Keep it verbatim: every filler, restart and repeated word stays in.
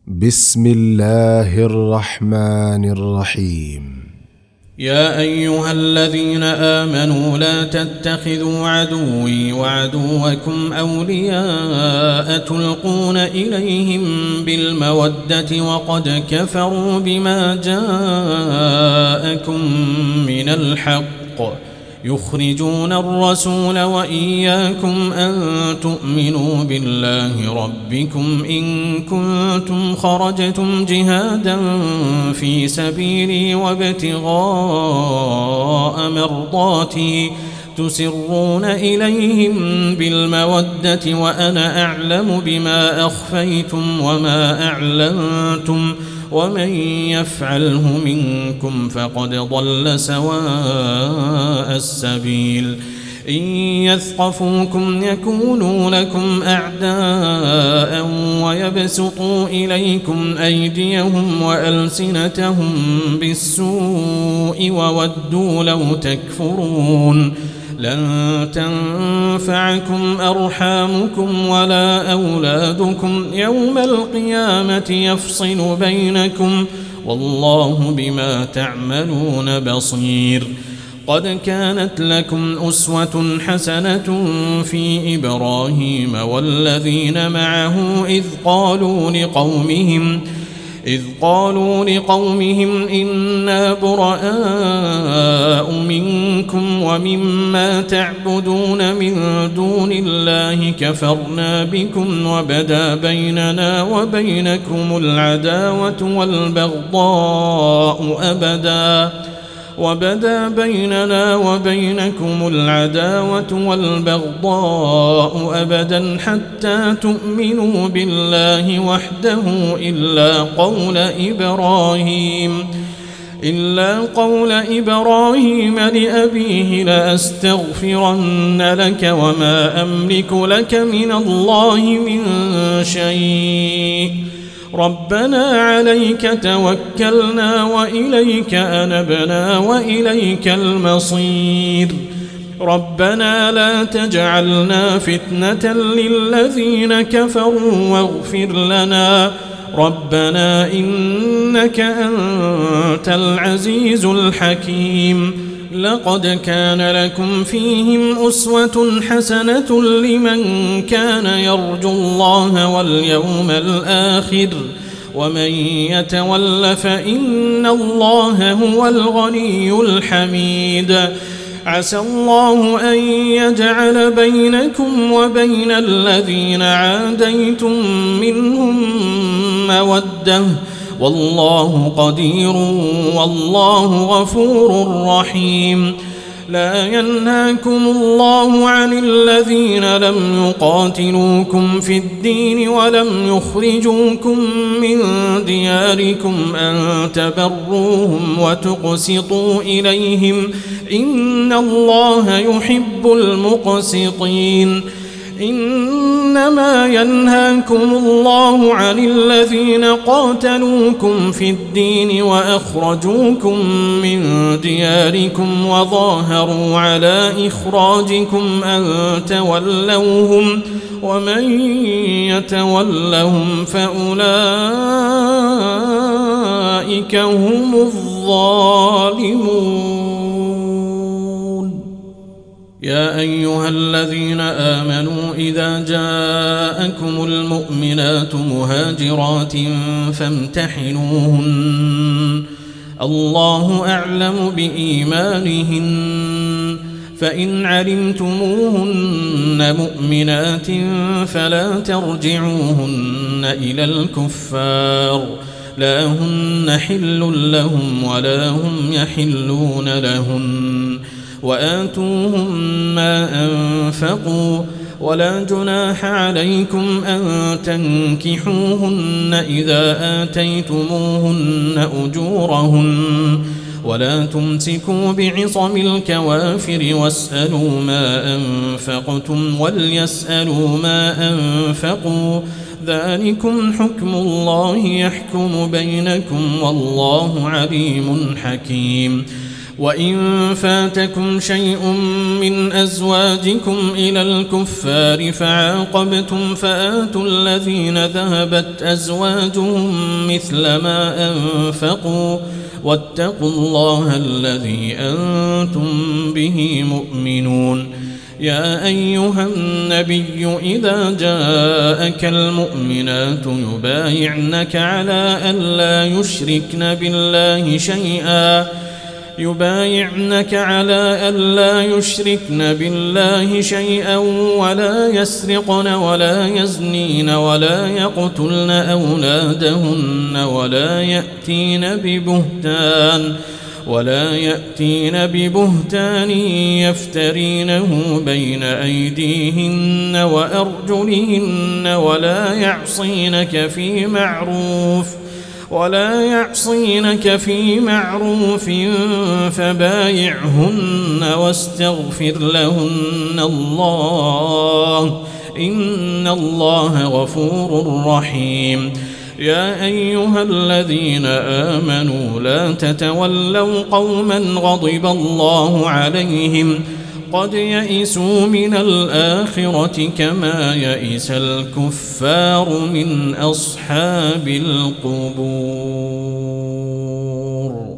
بسم الله الرحمن الرحيم. يا أيها الذين آمنوا لا تتخذوا عدوي وعدوكم أولياء تلقون إليهم بالمودة وقد كفروا بما جاءكم من الحق يخرجون الرسول وإياكم أن تؤمنوا بالله ربكم إن كنتم خرجتم جهادا في سبيلي وابتغاء مرضاتي تسرون إليهم بالمودة وأنا أعلم بما أخفيتم وما أعلنتم ومن يفعله منكم فقد ضل سواء السبيل إن يثقفوكم يكونوا لكم أعداء ويبسطوا إليكم أيديهم وألسنتهم بالسوء وودوا لو تكفرون لن تنفعكم أرحامكم ولا أولادكم يوم القيامة يفصل بينكم والله بما تعملون بصير. قد كانت لكم أسوة حسنة في إبراهيم والذين معه إذ قالوا لقومهم إذ قالوا لقومهم إنا براء منكم ومما تعبدون من دون الله كفرنا بكم وبدا بيننا وبينكم العداوة والبغضاء أبدا وبدا بيننا وبينكم العداوة والبغضاء أبدا حتى تؤمنوا بالله وحده إلا قول إبراهيم إلا قول إبراهيم لأبيه لأستغفرن لك وما أملك لك من الله من شيء ربنا عليك توكلنا وإليك أنبنا وإليك المصير ربنا لا تجعلنا فتنة للذين كفروا واغفر لنا ربنا إنك أنت العزيز الحكيم. لقد كان لكم فيهم أسوة حسنة لمن كان يرجو الله واليوم الآخر ومن يتول فإن الله هو الغني الحميد. عسى الله أن يجعل بينكم وبين الذين عاديتم منهم مودة والله قدير والله غفور رحيم. لا ينهاكم الله عن الذين لم يقاتلوكم في الدين ولم يخرجوكم من دياركم أن تبروهم وتقسطوا إليهم إن الله يحب المقسطين. إنما ينهاكم الله عن الذين قاتلوكم في الدين وأخرجوكم من دياركم وظاهروا على إخراجكم أن تولوهم ومن يتولهم فأولئك هم الظالمون. يا أيها الذين آمنوا إذا جاءكم المؤمنات مهاجرات فامتحنوهن الله أعلم بإيمانهن فإن علمتموهن مؤمنات فلا ترجعوهن إلى الكفار لا هن حل لهم ولا هم يحلون لهن وآتوهم ما أنفقوا ولا جناح عليكم أن تنكحوهن إذا آتيتموهن أجورهن ولا تمسكوا بعصم الكوافر واسألوا ما أنفقتم وليسألوا ما أنفقوا ذلكم حكم الله يحكم بينكم والله عليم حكيم. وإن فاتكم شيء من أزواجكم إلى الكفار فعاقبتم فآتوا الذين ذهبت أزواجهم مثل ما أنفقوا واتقوا الله الذي أنتم به مؤمنون. يا أيها النبي إذا جاءك المؤمنات يبايعنك على أن لا يشركن بالله شيئا يبايعنك على أن لا يشركن بالله شيئا ولا يسرقن ولا يزنين ولا يقتلن أولادهن ولا يأتين ببهتان ولا يأتين ببهتان يفترينه بين أيديهن وأرجلهن ولا يعصينك في معروف ولا يعصينك في معروف فبايعهن واستغفر لهن الله إن الله غفور رحيم. يا أيها الذين آمنوا لا تتولوا قوما غضب الله عليهم قد يئسوا من الآخرة كما يئس الكفار من أصحاب القبور.